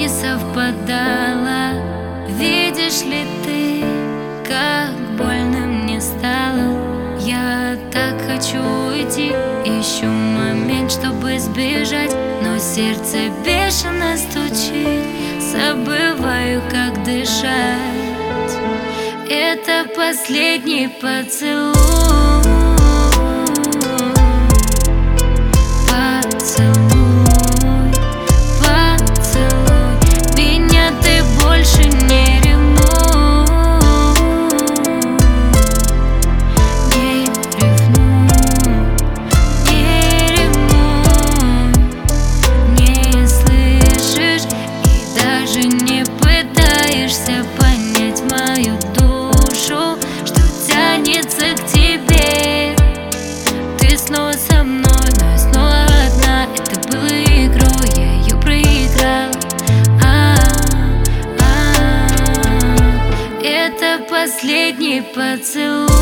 не совпадало. Видишь ли ты, как больно мне стало? Я так хочу уйти, ищу момент, чтобы сбежать, но сердце бешено стучит, забываю, как дышать. Это последний поцелуй. Понять мою душу, что тянется к тебе. Ты снова со мной, но я снова одна. Это было игрой, я ее проиграла. Это последний поцелуй.